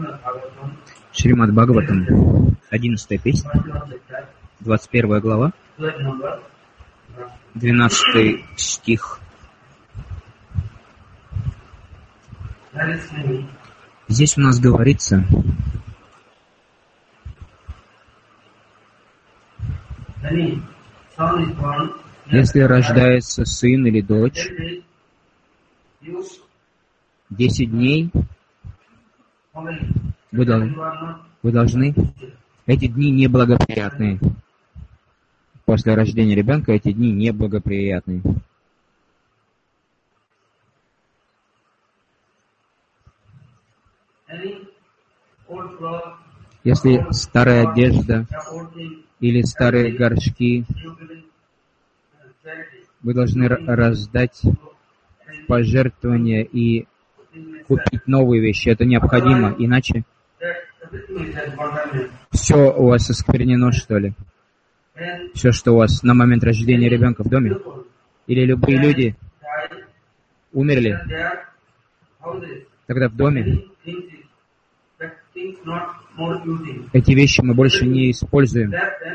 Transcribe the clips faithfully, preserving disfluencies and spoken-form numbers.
Шримад Бхагаватам, одиннадцатая песня, двадцать первая глава, двенадцатый стих. Здесь у нас говорится, если рождается сын или дочь, десять дней вы, дол- вы должны, эти дни неблагоприятные. После рождения ребенка эти дни неблагоприятные. Если старая одежда или старые горшки, вы должны раздать пожертвования и купить новые вещи. Это необходимо, иначе все у вас осквернено, что ли? Все, что у вас на момент рождения ребенка в доме? Или любые люди умерли? Тогда в доме эти вещи мы больше не используем.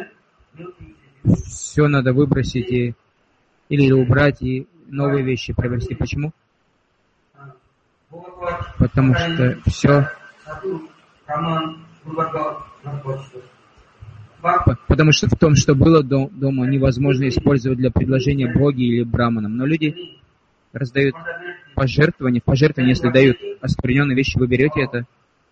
Все надо выбросить и, или убрать и новые вещи приобрести. Почему? Потому что все... Потому что в том, что было дома, невозможно использовать для предложения боги или браманам. Но люди раздают пожертвования. Пожертвования, если дают оскверненные вещи, вы берете это.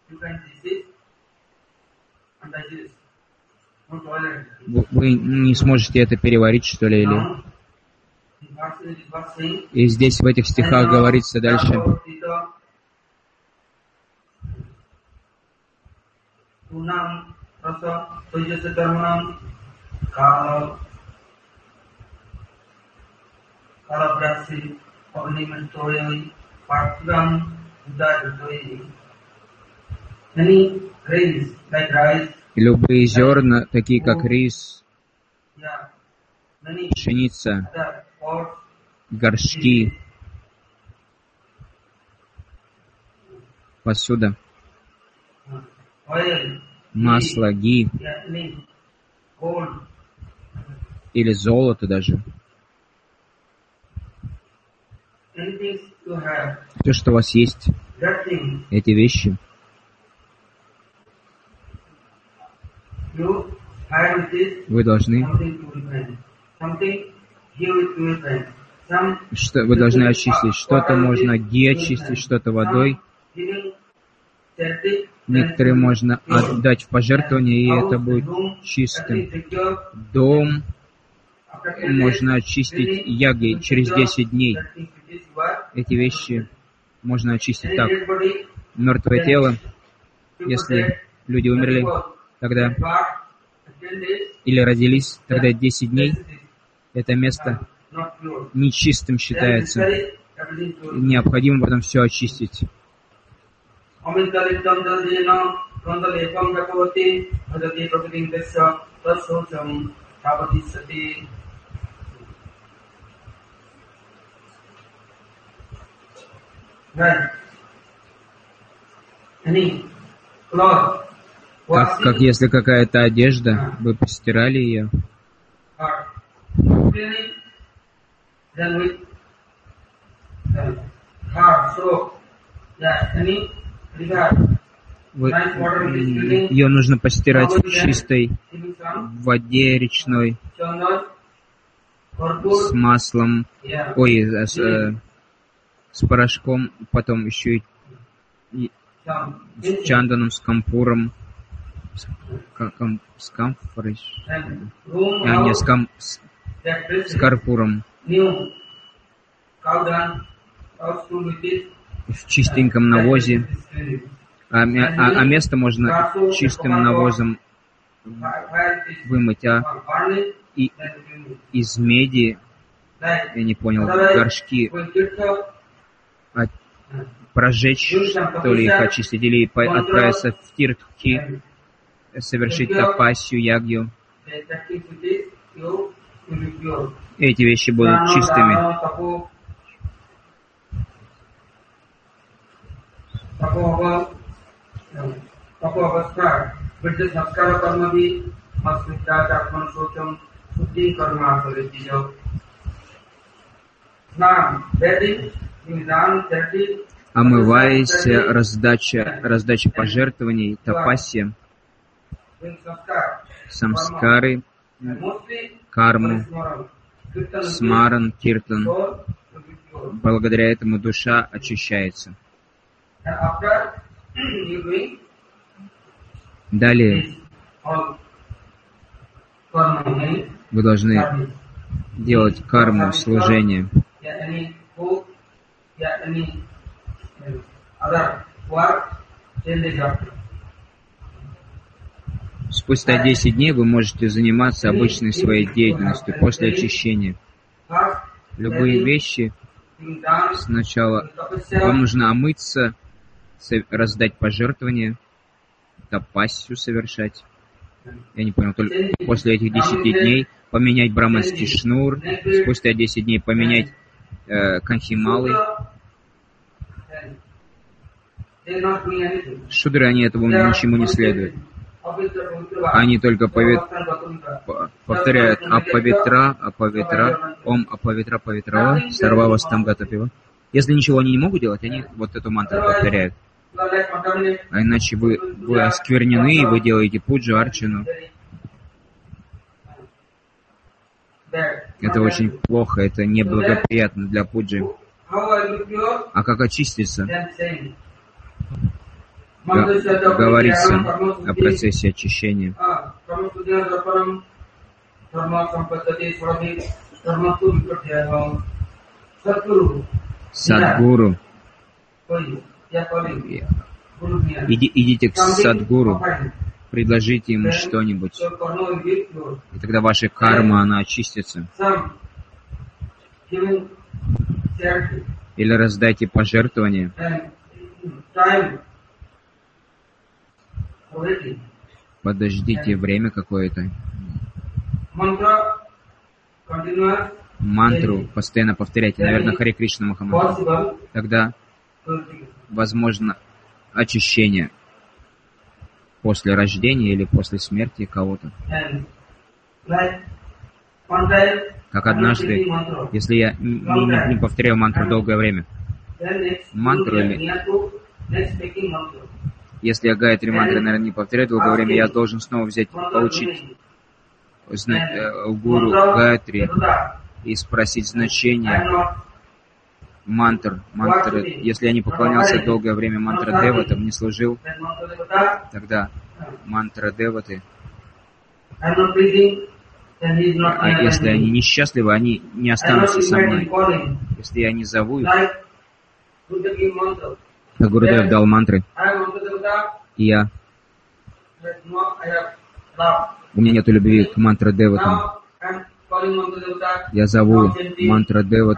Вы не сможете это переварить, что ли, или... И здесь в этих стихах говорится дальше. Любые зерна, такие как рис, пшеница, горшки, посуда, масло, ги или золото даже. Все, что у вас есть, эти вещи, вы должны, что вы должны очистить. Что-то можно ги очистить, что-то водой. Некоторые можно отдать в пожертвование, и это будет чистым. Дом можно очистить яги через десять дней. Эти вещи можно очистить так. Мертвое тело, если люди умерли, тогда или родились, тогда десять дней это место нечистым считается. Необходимо потом все очистить. Как, как если какая-то одежда, вы постирали ее, вы, ее нужно постирать в чистой воде речной с маслом, ой, с, с порошком, потом еще и с чанданом, с кампуром, с, кам, с камфорой, а не с, кам, с, с карпуром, в чистеньком навозе, а, а, а место можно чистым навозом вымыть, а и, из меди, я не понял, горшки, а, прожечь, что ли, их очистить, или отправиться в тиртхи, совершить тапасию, ягью. Эти вещи будут чистыми. Омываясь, раздача, раздача пожертвований, тапасья, самскары, карму, смаран, киртан. Благодаря этому душа очищается. Далее вы должны делать карму, служение. Спустя десять дней вы можете заниматься обычной своей деятельностью после очищения. Любые вещи сначала вам нужно омыться, раздать пожертвования, тапассию совершать. Я не понял, только после этих десяти дней поменять браманский шнур, спустя десять дней поменять э, канхималы. Шудры, они этому ничему не следуют. Они только повет... повторяют апавитра, апавитра, ом апавитра, павитрава, сарвава стамгатапива. Если ничего они не могут делать, они вот эту мантру повторяют. А иначе вы, вы осквернены, и вы делаете пуджу, арчану. Это очень плохо, это неблагоприятно для пуджи. А как очиститься? Говорится о процессе очищения. Садгуру. Иди, идите к Садгуру, предложите ему что-нибудь, и тогда ваша карма, она очистится. Или раздайте пожертвования. Подождите время какое-то. Мантру постоянно повторяйте. Наверное, Харе Кришна Махамантру. Тогда возможно очищение после рождения или после смерти кого-то. Как однажды, если я не, не, не повторяю мантру долгое время, мантру или... Если я гайатри мантры, наверное, не повторяю долгое время, я должен снова взять, получить у гуру гайатри и спросить значение мантр, мантры. Если я не поклонялся долгое время мантра деватам, не служил, тогда мантра деваты, а если они несчастливы, они не останутся со мной. Если я не зову их, как Гурудев дал мантры, и я, у меня нет любви к мантра деватам, я зову мантра деват,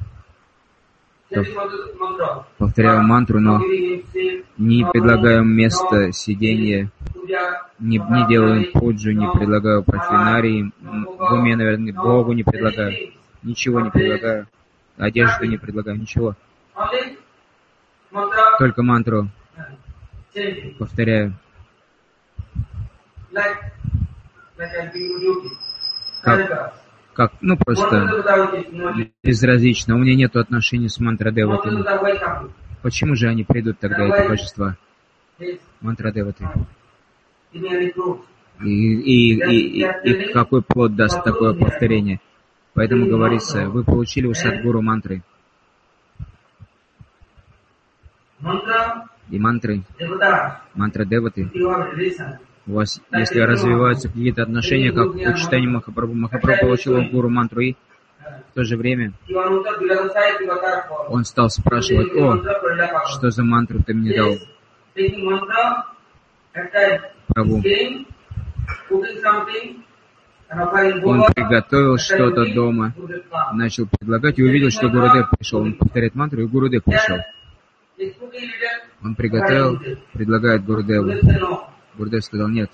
повторяю мантру, но не предлагаю место сидения, не, не делаю пуджу, не предлагаю проклинарии, в уме, наверное, Богу не предлагаю, ничего не предлагаю, одежду не предлагаю, ничего. Только мантру повторяю. Как, как, ну просто безразлично. У меня нет отношений с мантра деватами. Почему же они придут тогда, эти божества? Мантра деваты. И, и, и, и, и какой плод даст такое повторение? Поэтому говорится, вы получили у Садгуру мантры. И мантры, мантра деваты, у вас, если развиваются какие-то отношения, как у читания Махапрабху, Махапрабху получил у гуру мантру, и в то же время он стал спрашивать: о, что за мантру ты мне дал, Прабху? Он приготовил что-то дома, начал предлагать, и увидел, что Гурудев пришел. Он повторяет мантру, и Гурудев пришел. Он приготовил, предлагает Гурудеву. Гурудев сказал: нет,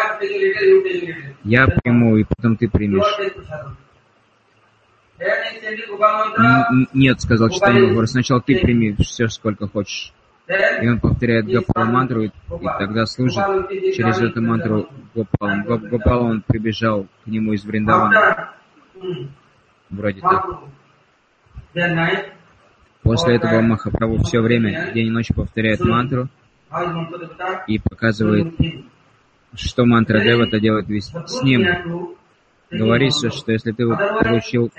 я приму, и потом ты примешь. Н- нет, сказал читание Гуру, сначала ты прими все, сколько хочешь. И он повторяет Гопала мантру, и тогда служит через эту мантру Гопалом. Гопал, он прибежал к нему из Вриндавана. Вроде так. После этого Махапрабху все время, день и ночь повторяет мантру и показывает, что мантра Девата делает весь с ним. Говорится, что если ты получил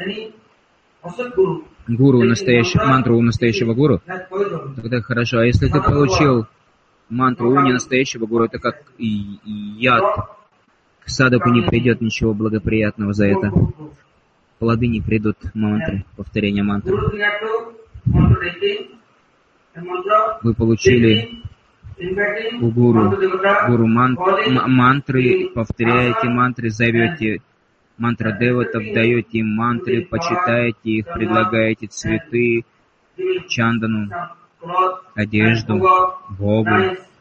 гуру, настоящий, мантру у настоящего гуру, тогда хорошо. А если ты получил мантру у ненастоящего гуру, это как и, и яд. К садаку не придет ничего благоприятного за это. Плоды не придут мантры, повторение мантры. Вы получили у гуру, гуру ман, мантры, повторяете мантры, зовете мантра деватов, даете им мантры, почитаете их, предлагаете цветы, чандану, одежду, Богу,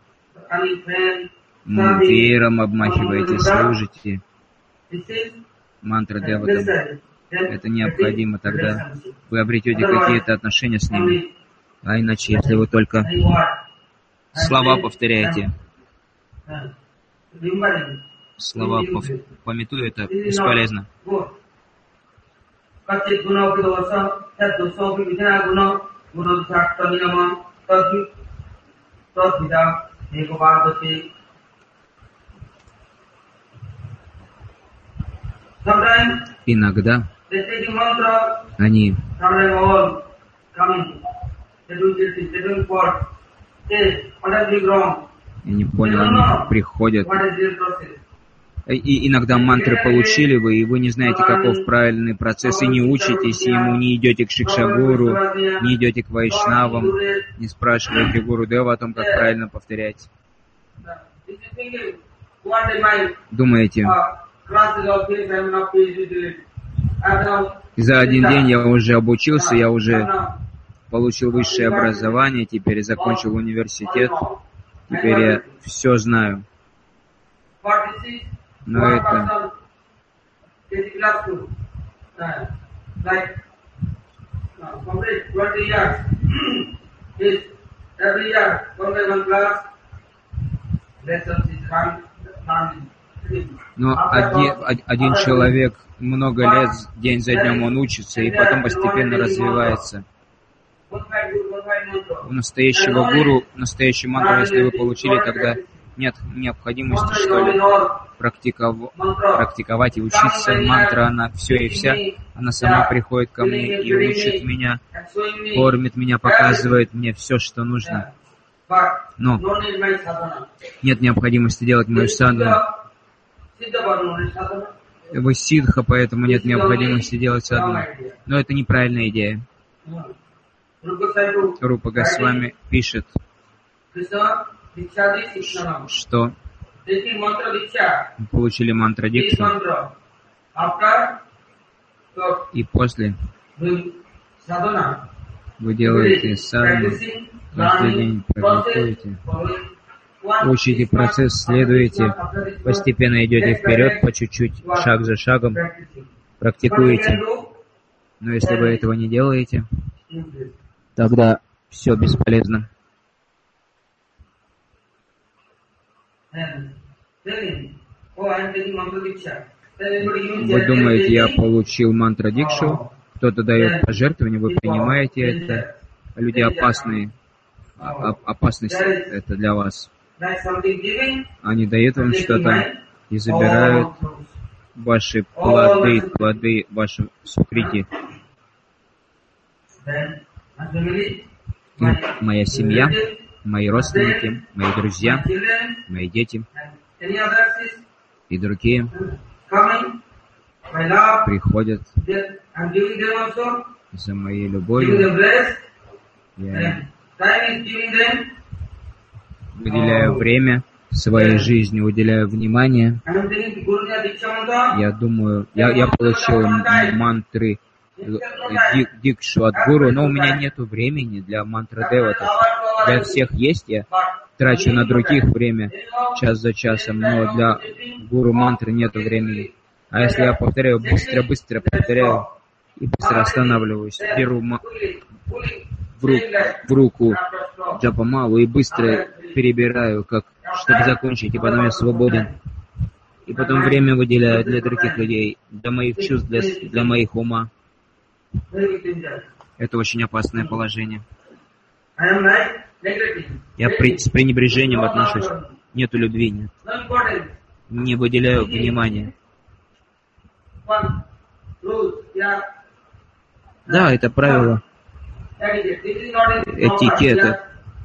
веером обмахиваете, служите мантра деватам. Это необходимо, тогда вы обретете какие-то отношения с ними. А иначе, если вы только слова повторяете, слова пов- пометуя, это бесполезно. Иногда они я не понял, они приходят. И иногда мантры получили вы, и вы не знаете, каков правильный процесс, и не учитесь ему, не идете к Шикшагуру, не идете к Вайшнавам, не спрашиваете Гуру Дева о том, как правильно повторять. Думаете, за один день я уже обучился, я уже получил высшее образование, теперь закончил университет, теперь я все знаю. Но это но один, один человек много лет, день за днем он учится, и потом постепенно развивается. У настоящего гуру, настоящий мантру, если вы получили, тогда нет необходимости, что ли, практиков... практиковать и учиться. Мантра, она все и вся, она сама приходит ко мне и учит меня, кормит меня, показывает мне все, что нужно. Но нет необходимости делать мою садхану. Вы сиддха, поэтому нет необходимости делать садхану. Но это неправильная идея. Рупа Госвами пишет, что получили мантра дикшу, и после вы делаете садхану, каждый день практикуете, учите процесс, следуете, постепенно идете вперед, по чуть-чуть, шаг за шагом, практикуете. Но если вы этого не делаете, тогда все бесполезно. Вы думаете, я получил мантра дикшу, кто-то дает пожертвование, вы принимаете это, люди опасные, опасность это для вас. Они дают вам что-то и забирают ваши плоды, плоды ваши сукрити. Моя семья, мои родственники, мои друзья, мои дети и другие приходят за моей любовью. Я уделяю время своей жизни, уделяю внимание. Я думаю, я, я получил мантры дик, дикшу от гуру, но у меня нету времени для мантра деватов. Для всех есть, я трачу на других время, час за часом, но для гуру мантры нету времени. А если я повторяю, быстро-быстро повторяю и быстро останавливаюсь, беру в, ру, в руку джапамалу и быстро перебираю, как, чтобы закончить, и потом я свободен. И потом время выделяю для других людей, для моих чувств, для, для моих ума. Это очень опасное положение. Я при, с пренебрежением отношусь. Нету любви, нет. Не выделяю внимания. Да, это правило. Этикет.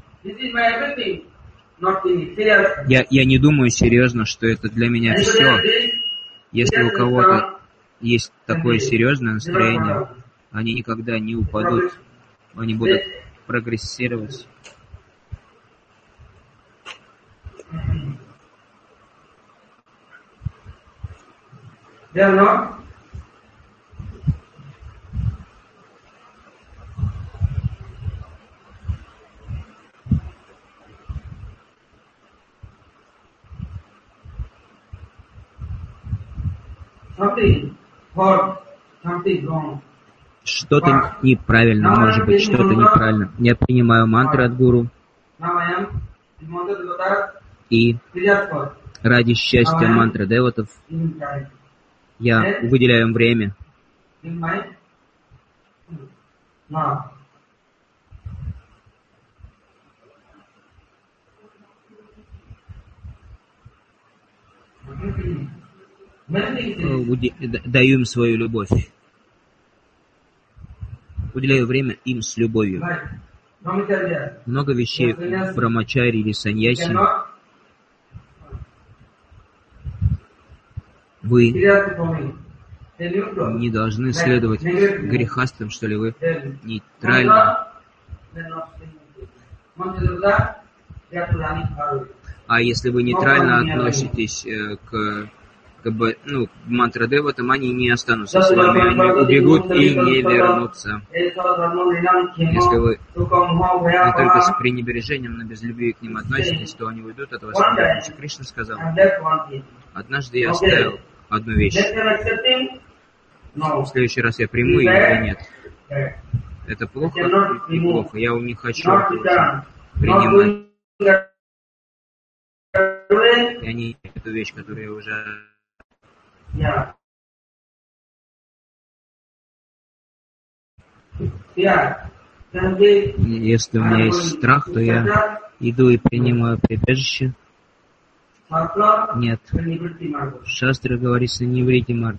Я, я не думаю серьезно, что это для меня все. Если у кого-то есть такое серьезное настроение, они никогда не упадут. Они будут прогрессировать. Что-то неправильно, может быть, что-то неправильно. Я принимаю мантры от гуру. И ради счастья мантры деватов я выделяю им время. Даю им свою любовь. Уделяю время им с любовью. Много вещей в брамачари или саньяси вы не должны следовать грехастам, что ли, вы нейтрально. А если вы нейтрально относитесь к, к ну, мантра-деватам, они не останутся с вами, они убегут и не вернутся. Если вы не только с пренебрежением, но без любви к ним относитесь, то они уйдут от вас. Кришна сказал: однажды я оставил одну вещь. В следующий раз я приму ее или нет. Это плохо и плохо. Я не хочу принимать. И они эту вещь, которую я уже... Если у меня есть страх, то я иду и принимаю прибежище. Нет. В шастре говорится: не врите, Марк.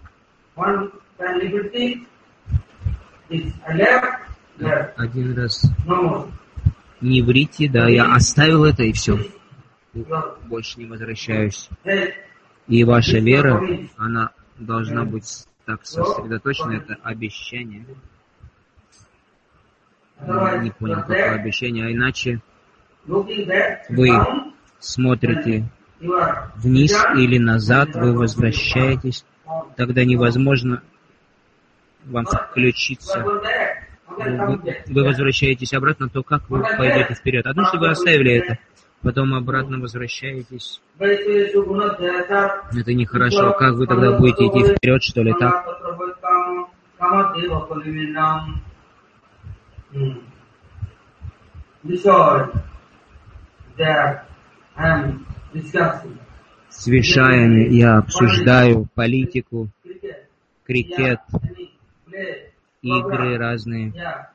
Один раз не врите, да, я оставил это и все. Больше не возвращаюсь. И ваша вера, она должна быть так сосредоточена, это обещание. Я не понял, какое обещание, а иначе вы смотрите вниз или назад, вы возвращаетесь, тогда невозможно вам включиться. Вы, вы возвращаетесь обратно, то как вы пойдете вперед? Однажды вы оставили это, потом обратно возвращаетесь. Это нехорошо. Как вы тогда будете идти вперед, что ли, так? С вишаями я обсуждаю политику, крикет, игры разные,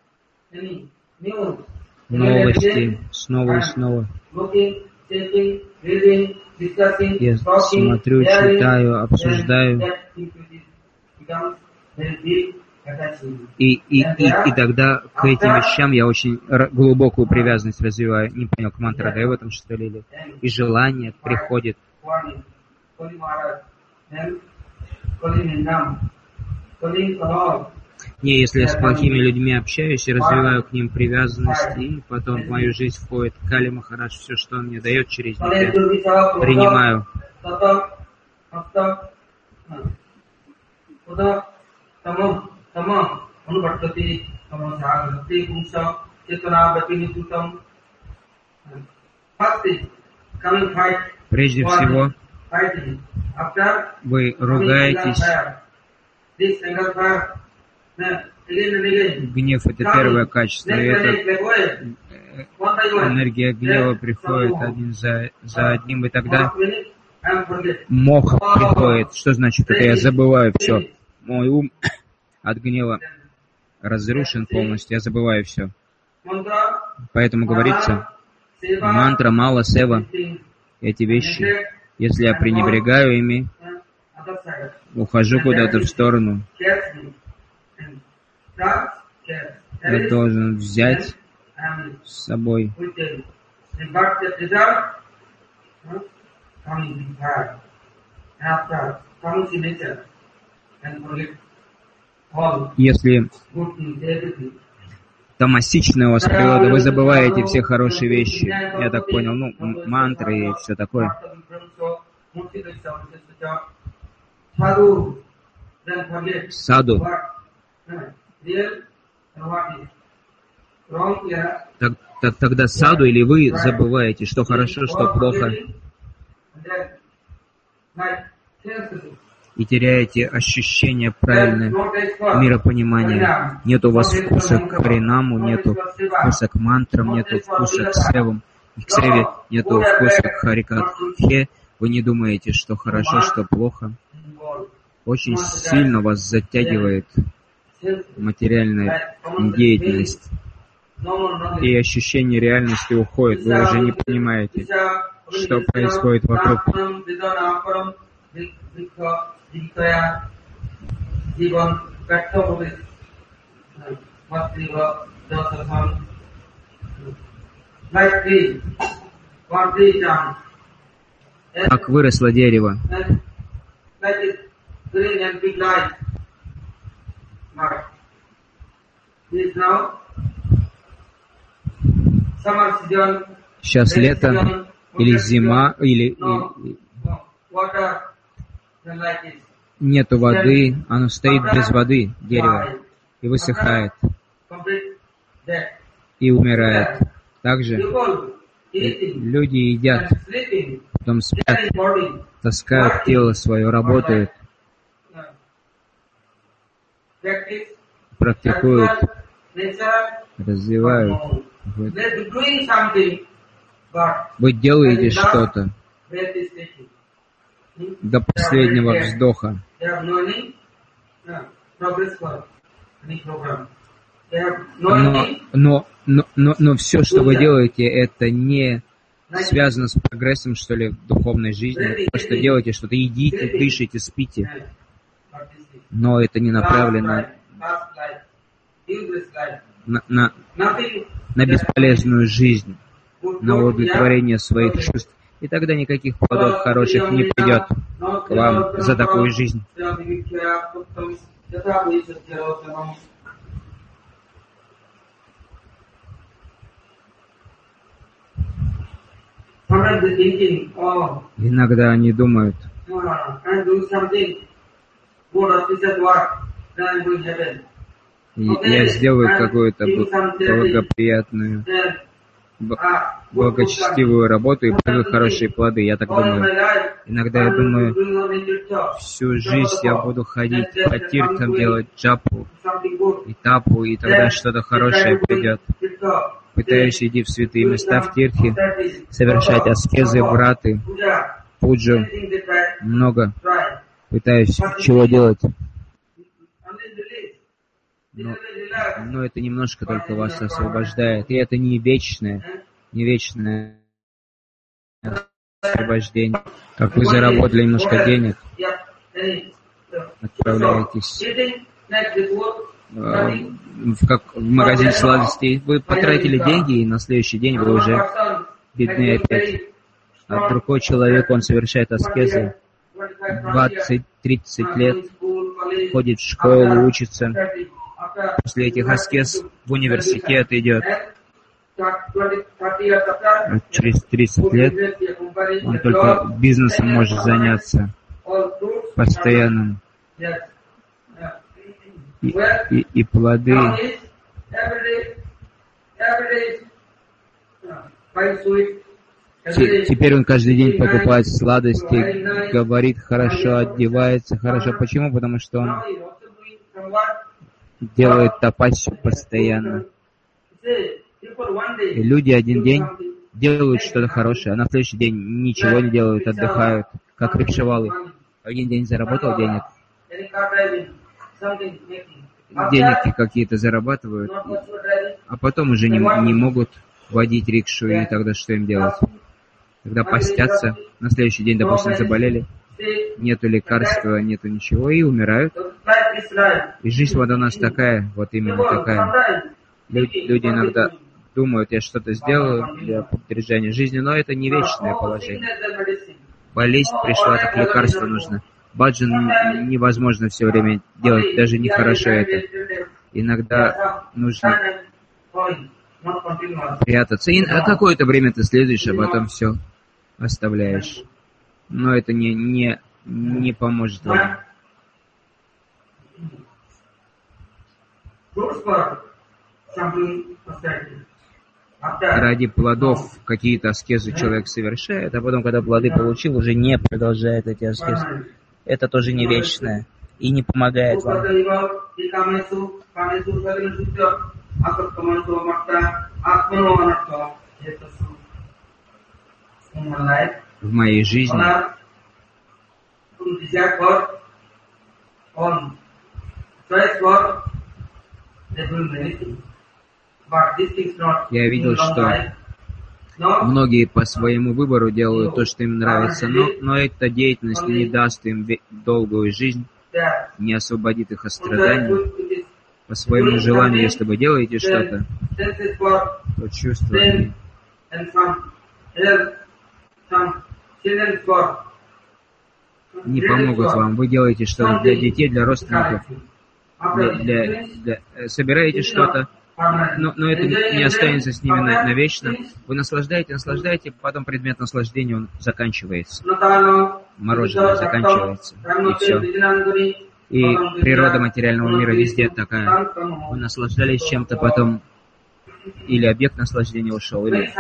новости, снова и снова. Я смотрю, читаю, обсуждаю. И, и, и, и тогда к этим вещам я очень глубокую привязанность развиваю. Не понял, к мантра-деватам, что ли, или и желание приходит. Не, если я с плохими людьми общаюсь и развиваю к ним привязанность, и потом в мою жизнь входит Кали Махарадж, все, что он мне дает через них, я принимаю. Прежде всего, вы ругаетесь, Гнев — это первое качество, и эта энергия гнева приходит один за, за одним, и тогда моха приходит. Что значит это? Я забываю все. Мой ум от гнева разрушен полностью, я забываю все. Поэтому говорится, мантра, мала, сева, эти вещи, если я пренебрегаю ими, ухожу куда-то в сторону, я должен взять с собой. Если томасичная у вас природа, вы забываете все хорошие вещи. Я так понял, ну, мантры и все такое. Саду. Так, так, тогда саду или вы забываете, что хорошо, что плохо, и теряете ощущение правильного миропонимания. Нет у вас вкуса к паринаму, нету вкуса к мантрам, нету вкуса к севам, к севе, нету вкуса к харикатхе. Вы не думаете, что хорошо, что плохо. Очень сильно вас затягивает материальная деятельность. И ощущение реальности уходит. Вы уже не понимаете, что происходит вокруг. Как выросло дерево. Сейчас лето или зима, или, или нету воды, оно стоит без воды, дерево, и высыхает, и умирает. Также люди едят, потом спят, таскают тело свое, работают, практикуют, развивают. Вы делаете что-то до последнего вздоха. Но, но, но, но, но все, что вы делаете, это не связано с прогрессом, что ли, в духовной жизни. Вы просто делаете что-то, едите, дышите, спите. Но это не направлено на, на, на бесполезную жизнь, на удовлетворение своих чувств. И тогда никаких плодов хороших не придет к вам за такую жизнь. Иногда они думают, я сделаю какую-то благоприятную, благочестивую работу и будут хорошие плоды. Я так думаю. Иногда я думаю, всю жизнь я буду ходить по тиртам, делать джапу и тапу, и тогда что-то хорошее придет. Пытаюсь идти в святые места, в тиртхи, совершать аскезы, враты, пуджу, много. Пытаюсь чего делать. Но, но это немножко только вас освобождает. И это не вечное, не вечное освобождение. Как вы заработали немножко денег, отправляетесь э, в, как, в магазин сладостей, вы потратили деньги, и на следующий день вы уже бедны опять. А другой человек, он совершает аскезы двадцать-тридцать лет, ходит в школу, учится. После этих аскез в университет идет. А через тридцать лет он только бизнесом может заняться постоянным. И, и, и плоды теперь он каждый день покупает сладости, говорит хорошо, одевается хорошо. Почему? Потому что он делают тапасию постоянно. И люди один день делают что-то хорошее, а на следующий день ничего не делают, отдыхают, как рикшевалы. Один день заработал денег, денежки какие-то зарабатывают, а потом уже не, не могут водить рикшу, и тогда что им делать? Тогда постятся, на следующий день, допустим, заболели, нету лекарства, нету ничего, и умирают. И жизнь вот у нас такая, вот именно такая. Люди, люди иногда думают, я что-то сделаю для поддержания жизни, но это не вечное положение. Болезнь пришла, так лекарство нужно. Баджан невозможно все время делать, даже нехорошо это. Иногда нужно прятаться. И на какое-то время ты следуешь, а потом все оставляешь. Но это не, не, не поможет вам. Ради плодов какие-то аскезы человек совершает, а потом, когда плоды получил, уже не продолжает эти аскезы. Это тоже не вечное и не помогает вам. В моей жизни я видел, что многие по своему выбору делают то, что им нравится, но, но эта деятельность не даст им долгую жизнь, не освободит их от страданий. По своему желанию, если вы делаете что-то, то чувства не помогут вам. Вы делаете что-то для детей, для родственников, для, для, для, собираете что-то, но, но это не останется с ними навечно. Вы наслаждаете, наслаждаете, потом предмет наслаждения, он заканчивается. Мороженое заканчивается, и все. И природа материального мира везде такая. Вы наслаждались чем-то, потом или объект наслаждения ушел, или...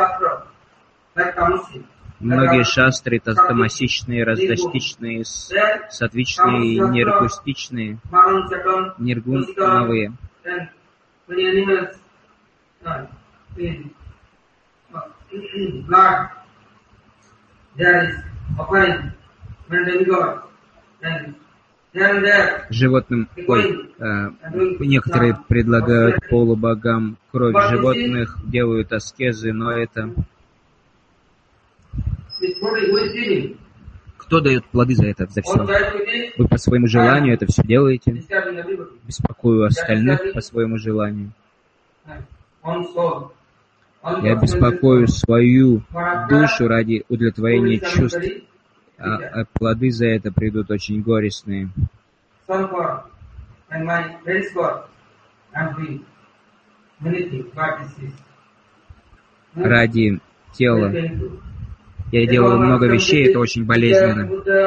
Многие шастры, тамасичные, раздастичные, сатвичные, ниргустичные, ниргуновые. Животным, ой, э, некоторые предлагают полубогам кровь животных, делают аскезы, но это... Кто дает плоды за это, за все? Вы по своему желанию это все делаете, беспокою остальных по своему желанию. Я беспокою свою душу ради удовлетворения чувств, а, а плоды за это придут очень горестные. Ради тела я делаю много вещей, это очень болезненно.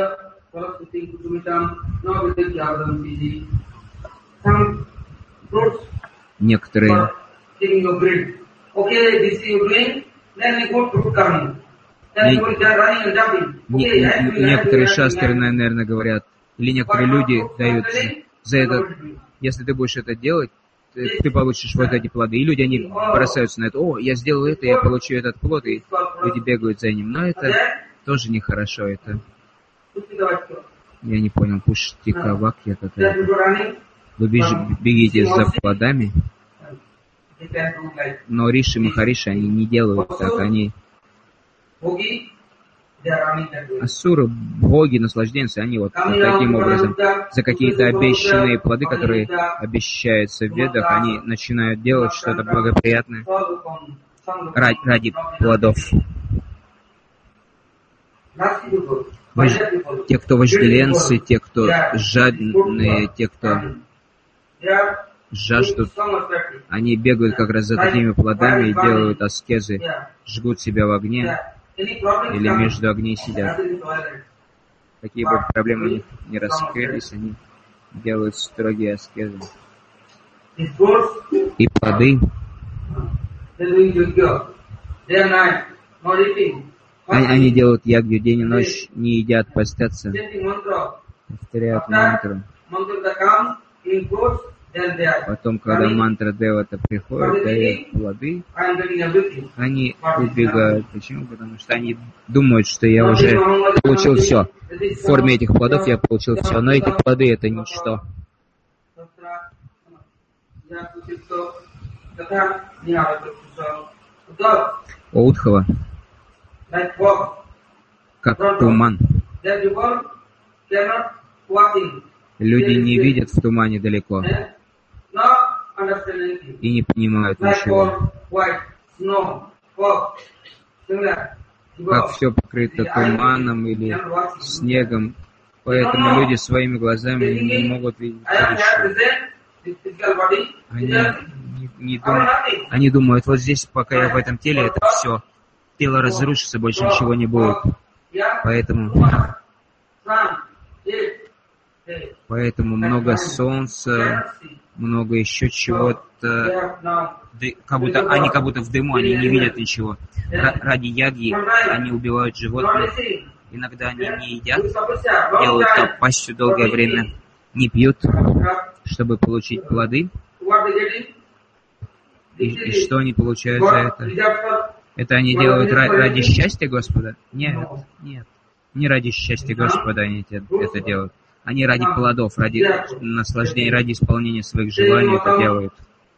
Некоторые Некоторые шастры, наверное, говорят, или некоторые люди дают за это, если ты будешь это делать, ты, ты получишь вот эти плоды. И люди, они бросаются на это, о, я сделал это, я получу этот плод, и люди бегают за ним. Но это тоже нехорошо, это... Я не понял, пуштикавакья какая-то. Вы бегите за плодами, но Риши и Махариши, они не делают так, они... Асуры, боги, наслажденцы, они вот, вот таким образом, за какие-то обещанные плоды, которые обещаются в ведах, они начинают делать что-то благоприятное ради, ради плодов. Вож... Те, кто вожделенцы, те, кто жадные, те, кто жаждут, они бегают как раз за такими плодами и делают аскезы, жгут себя в огне или между огней сидят. Какие бы проблемы у них не раскрылись, они делают строгие аскезы. И плоды, они, они делают ягью день и ночь, не едят, постятся, повторяют мантру. Потом, когда мантра Девата приходит, дает плоды, они убегают. Почему? Потому что они думают, что я уже получил все. В форме этих плодов я получил все, но эти плоды — это ничто. О Удхава, как туман. Люди не видят в тумане далеко и не понимают ничего. Как все покрыто туманом или снегом, поэтому люди своими глазами не могут видеть ничего. Они, не, не думают, они думают, вот здесь, пока я в этом теле, это все. Тело разрушится, больше ничего не будет. Поэтому, поэтому много солнца, много еще чего-то. Как будто, они как будто в дыму, они не видят ничего. Р- ради яги они убивают животных. Иногда они не едят, делают тапасию долгое время, не пьют, чтобы получить плоды. И, и что они получают за это? Это они делают ради счастья Господа? Нет, нет. Не ради счастья Господа они это делают. Они ради плодов, ради наслаждения, ради исполнения своих желаний это делают.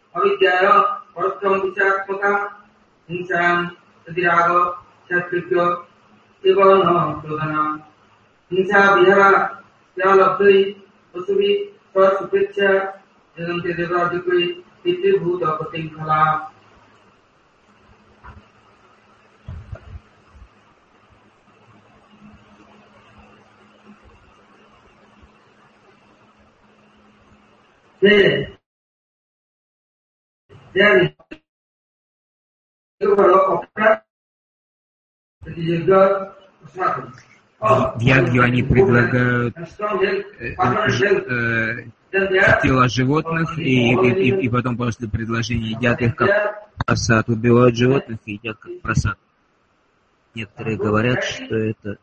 В ягью они предлагают э, э, тела животных, и, и, и, и потом после предложения едят их как просад, убивают животных и едят как просад. Некоторые говорят, что это...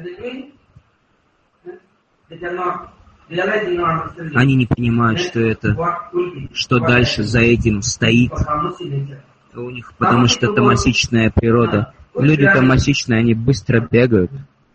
Они не понимают, что это, что дальше за этим стоит у них, потому что тамасичная природа. Люди тамасичные, они быстро бегают,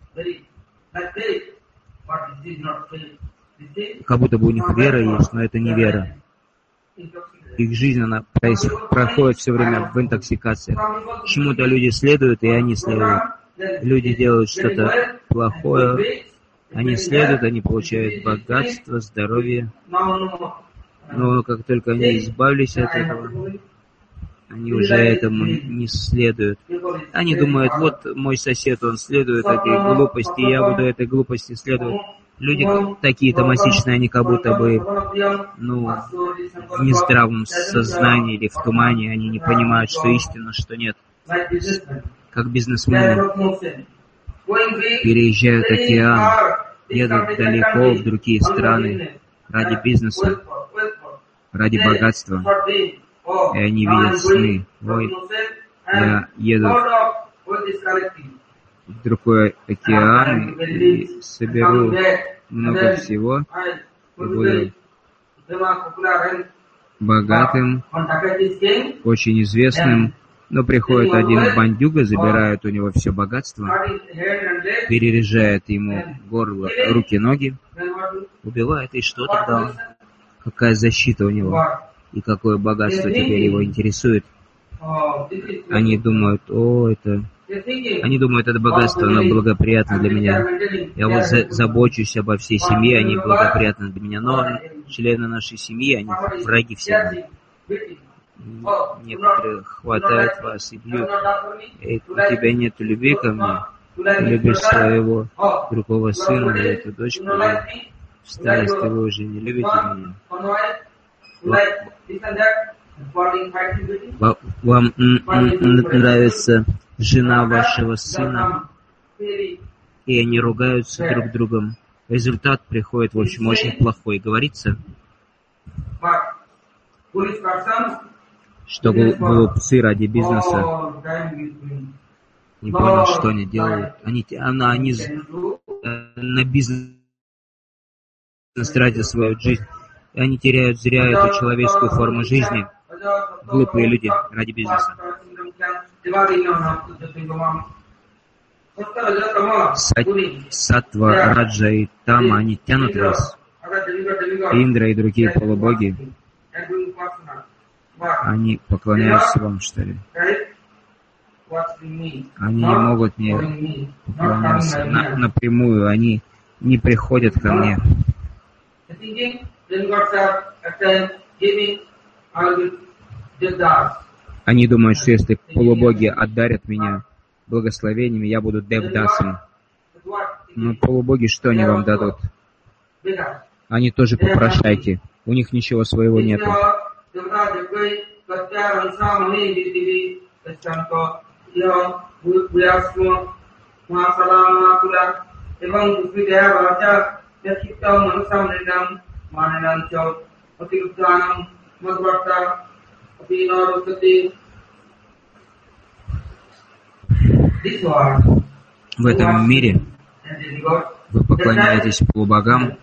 как будто бы у них вера есть, но это не вера. Их жизнь, она проходит все время в интоксикации. Чему-то люди следуют, и они следуют. Люди делают что-то плохое, они следуют, они получают богатство, здоровье. Но как только они избавились от этого, они уже этому не следуют. Они думают, вот мой сосед, он следует этой глупости, я буду этой глупости следовать. Люди такие тамасичные, они как будто бы, ну, в нездравом сознании или в тумане, они не понимают, что истина, что нет. Как бизнесмены переезжают океан, едут далеко в другие страны ради бизнеса, ради богатства. И они видят сны. Ой, я еду в другой океан и соберу много всего, и буду богатым, очень известным. Но приходит один бандюга, забирает у него все богатство, перерезает ему горло, руки, ноги, убивает. И что тогда? Какая защита у него? И какое богатство теперь его интересует? Они думают, о, это... Они думают, это богатство, оно благоприятно для меня. Я вот за, забочусь обо всей семье, они благоприятны для меня. Но члены нашей семьи, они враги все. Некоторые хватают вас и бьют. И у тебя нет любви ко мне. Ты любишь своего другого сына или эту дочку. И в старости вы уже не любите меня. Вам нравится жена вашего сына, и они ругаются друг с другом. Результат приходит, в общем, очень плохой. Говорится, что глупцы ради бизнеса. Не понял, что они делают. Они, она, они на бизнес тратят свою жизнь. И они теряют зря эту человеческую форму жизни. Глупые люди ради бизнеса. Саттва, Раджа и Тама, они тянут вас. Индра и другие полубоги, они поклоняются вам, что ли? Они не могут мне поклоняться на, напрямую, они не приходят ко мне. Они думают, что если полубоги отдарят меня благословениями, я буду девдасом. Но полубоги что они вам дадут? Они тоже попрошайки. У них ничего своего нету. В этом мире вы поклоняетесь полубогам,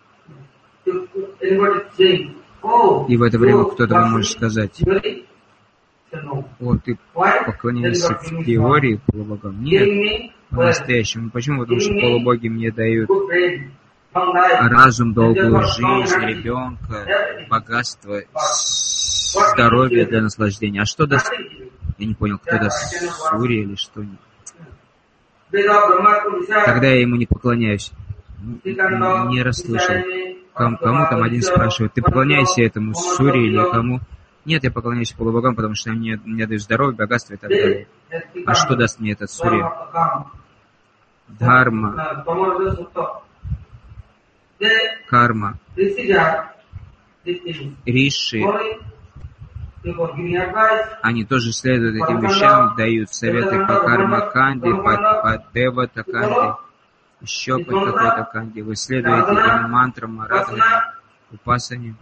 и в это время кто-то вам может сказать: «О, ты поклоняешься в теории полубогам?» Нет, по-настоящему. Почему? Потому что полубоги мне дают разум, долгую жизнь, ребенка, богатство, здоровье для наслаждения. А что даст? Я не понял, кто даст? Сурья или что? Тогда я ему не поклоняюсь. Не расслышал. Кому, кому там один спрашивает: ты поклоняешься этому Сурье или кому? Нет, я поклоняюсь полубогам, потому что они мне, мне дают здоровье, богатство и так далее. А что даст мне этот Сурья? Дхарма, карма, риши, они тоже следуют этим вещам, дают советы по карма-канде, по, по девата-канде, еще по какой-то канде. Вы следуете этим мантрам, арадхане, упасане.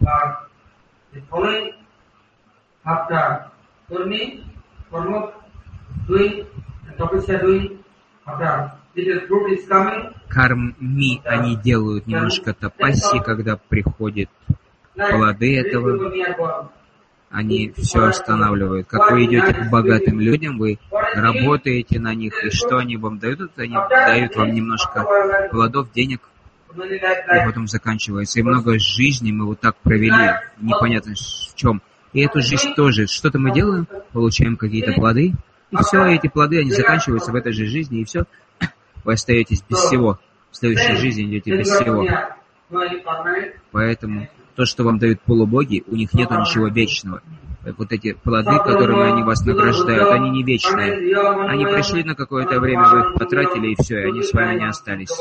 Карми они делают немножко тапаси, когда приходят плоды этого, они все останавливают. Как вы идете к богатым людям, вы работаете на них, и что они вам дают? Они дают вам немножко плодов, денег, и потом заканчивается. И много жизни мы вот так провели, непонятно в чем. И эту жизнь тоже. Что-то мы делаем, получаем какие-то плоды, и все, эти плоды, они заканчиваются в этой же жизни, и все. Вы остаетесь без всего. В следующей жизни идете без всего. Поэтому то, что вам дают полубоги, у них нету ничего вечного. Вот эти плоды, которыми они вас награждают, они не вечные. Они пришли на какое-то время, вы их потратили, и все, и они с вами не остались.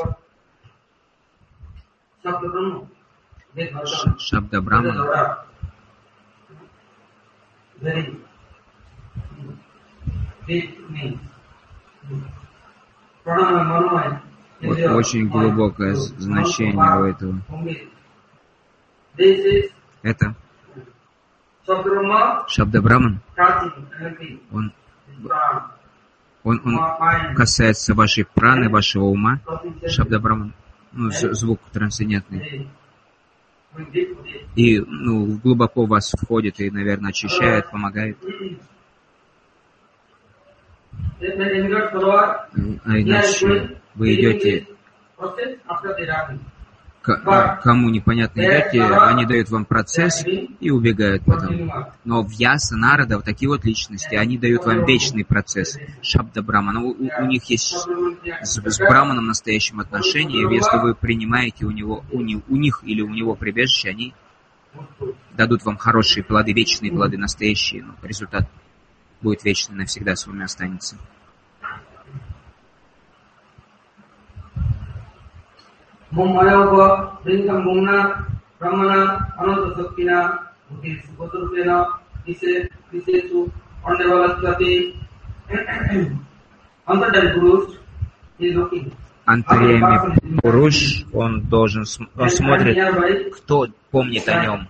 Шабда Брамана. Вот очень глубокое значение у этого. Это Шабда Браман. Он, он, он касается вашей праны, вашего ума. Шабда Браман. Ну, звук трансцендентный. И ну, глубоко в вас входит и, наверное, очищает, помогает. А иначе вы идете, к кому непонятно идете, они дают вам процесс и убегают потом. Но Вьяса, Нарада, вот такие вот личности, они дают вам вечный процесс. Шабда Брамана. У, у них есть с, с Браманом настоящим отношения. Если вы принимаете у него, у, не, у них или у него прибежище, они дадут вам хорошие плоды, вечные плоды, настоящие. Но результат будет вечный, навсегда с вами останется. Антарьями Пуруш, он должен, он смотрит, кто помнит о нем.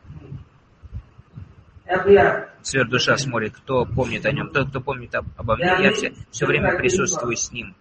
Сверхдуша смотрит, кто помнит о нем. Тот, кто помнит об, обо мне, я все, все время присутствую с ним.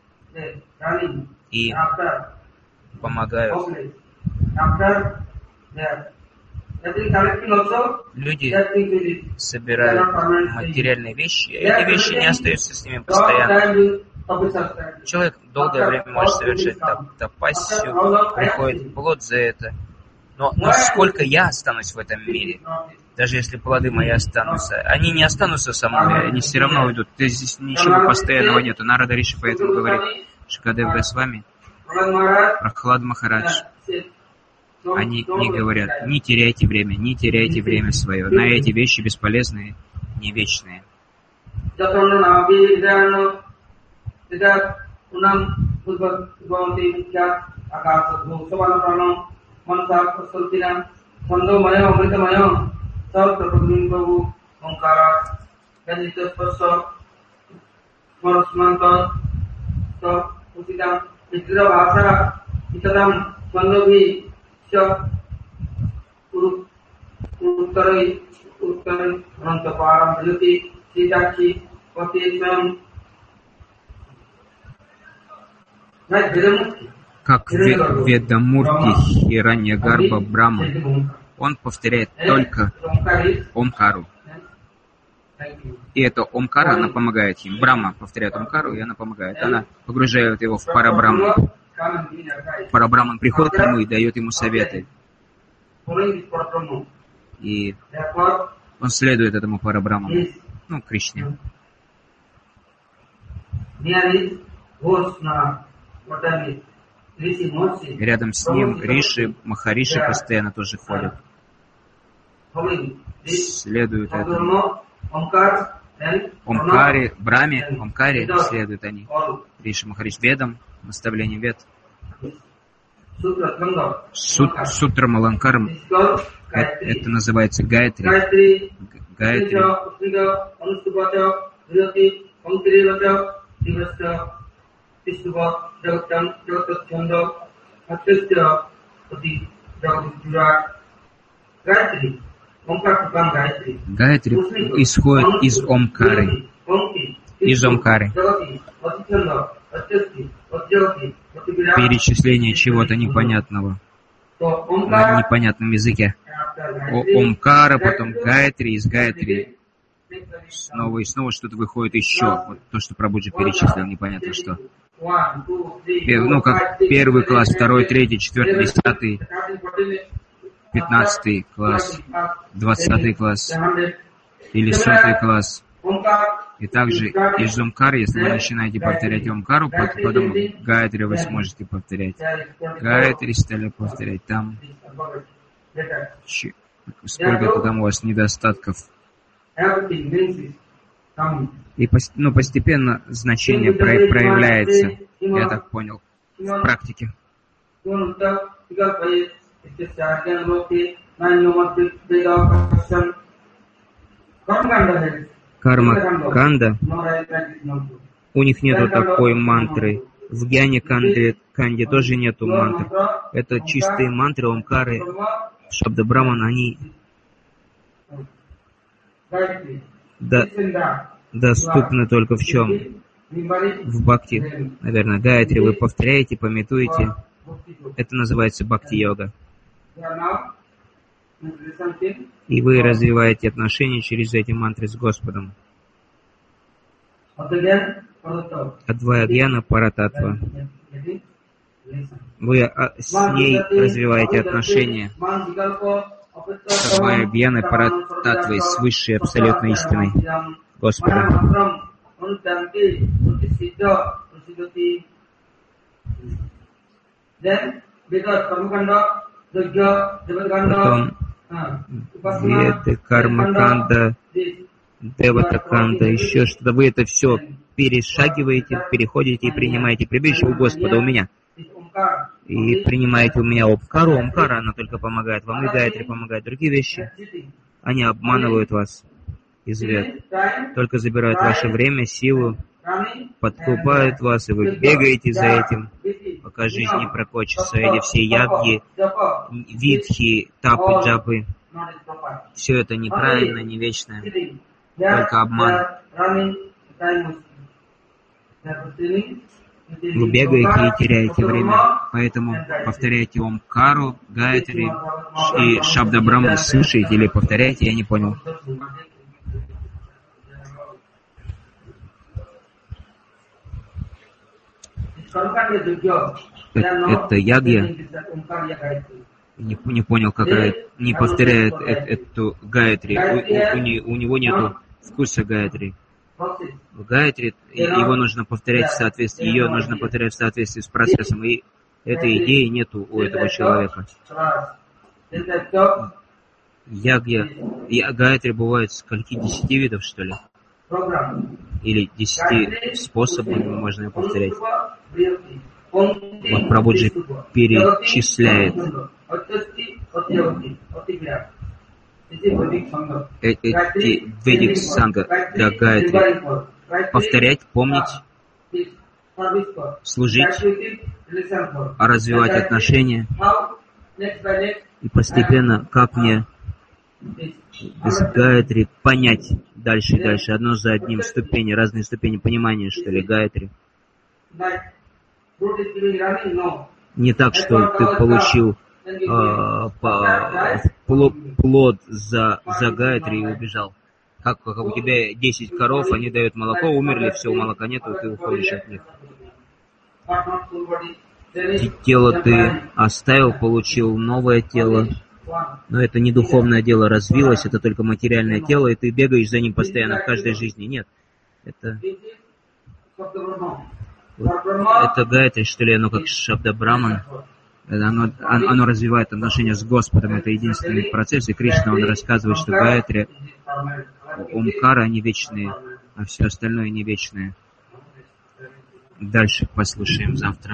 И помогаю. Люди собирают материальные вещи, и эти вещи не остаются с ними постоянно. Человек долгое время может совершать тапассию, приходит плод за это. Но насколько я останусь в этом мире, даже если плоды мои останутся, они не останутся со мной, они все равно уйдут. То есть здесь ничего постоянного нету. Нарада Риши поэтому говорит, Шукадев Госвами, Прахлад Махарадж, они не говорят, не теряйте время, не теряйте время свое на эти вещи бесполезные, не вечные. Как Ведамурти Хираньягарба Брахма, он повторяет только Омкару. И эта Омкара, она помогает им. Брахма повторяет Омкару, и она помогает. Она погружает его в Парабрахман. Парабрахман приходит к нему и дает ему советы. И он следует этому Парабрахману, ну, Кришне. Рядом с ним Риши, Махариши постоянно тоже ходят. Следуют этому. Омкаре, Брахме, Омкаре следуют они. Риши, Махариш, Ведам, наставление Вед. Сут, Сутра Маланкарам, это, это называется Гайатри. Гайатри. Гайатри исходит из Омкары. Из Омкары. Перечисление чего-то непонятного на непонятном языке. О, Омкара, потом Гайатри, из Гайатри снова и снова что-то выходит еще. Вот то, что Прабхуджи перечислил, непонятно что. Ну, как первый класс, второй, третий, четвертый, десятый, пятнадцатый класс, двадцатый класс или сотый класс. И также из Омкары, если вы начинаете повторять Омкару, потом Гайатри вы сможете повторять. Гайатри стали повторять там. Сколько-то там у вас недостатков. И ну, постепенно значение проявляется, я так понял, в практике. Карма-канда, у них нету такой мантры. В Гьяне Канде, Канде тоже нету мантр. Это чистые мантры, Омкары, Шабда Брахман, они до, доступны только в чем? В бхакти. Наверное, Гайатри вы повторяете, памятуете. Это называется бхакти-йога. И вы развиваете отношения через эти мантры с Господом. Адвая-гьяна Парататва. Вы с ней развиваете отношения с Адвая-гьяной Парататвой, с высшей абсолютной истиной Господа. Потом Веды, Карма-канда, Девата-канда, еще что-то. Вы это все перешагиваете, переходите и принимаете прибежище у Господа, у меня. И принимаете у меня Омкару. Омкара, она только помогает вам, и Гайатри помогает. Другие вещи, они обманывают вас. Извет. Только забирают ваше время, силу, подкупают вас, и вы бегаете за этим, пока жизнь не прокочется. Или все ягги, витхи, тапы, джапы. Все это неправильно, не вечное, только обман. Вы бегаете и теряете время, поэтому повторяйте Омкару, Гаятри и Шабда Брахман. Слушаете или повторяете, я не понял. Это ягья. Не, не понял, какая... Не повторяет э, эту Гаятри. У, у, у, не, у него нету вкуса Гаятри. В Гаятри его нужно повторять в соответствии, ее нужно повторять в соответствии с процессом. И этой идеи нету у этого человека. Ягья и Гаятри бывает скольки? Десяти видов, что ли? Или десяти способами можно повторять. Вот Прабхуджи перечисляет эти ведик санга для Гаятри. Повторять, помнить, служить, развивать отношения. И постепенно, как мне без Гаятри понять дальше и дальше, одно за одним, ступени, разные ступени понимания, что ли, Гаятри. Не так, что ты получил э, по, плод за, за Гаятри и убежал. Как, как у тебя десять коров, они дают молоко, умерли, все, молока нету, ты уходишь от них. Тело ты оставил, получил новое тело, но это не духовное дело развилось, это только материальное тело, и ты бегаешь за ним постоянно в каждой жизни. Нет, это... Вот, это Гаятри, что ли, оно как Шабда Брахман, оно, оно развивает отношения с Господом, это единственный процесс, и Кришна, он рассказывает, что Гаятри, Омкара, они вечные, а все остальное не вечное. Дальше послушаем завтра.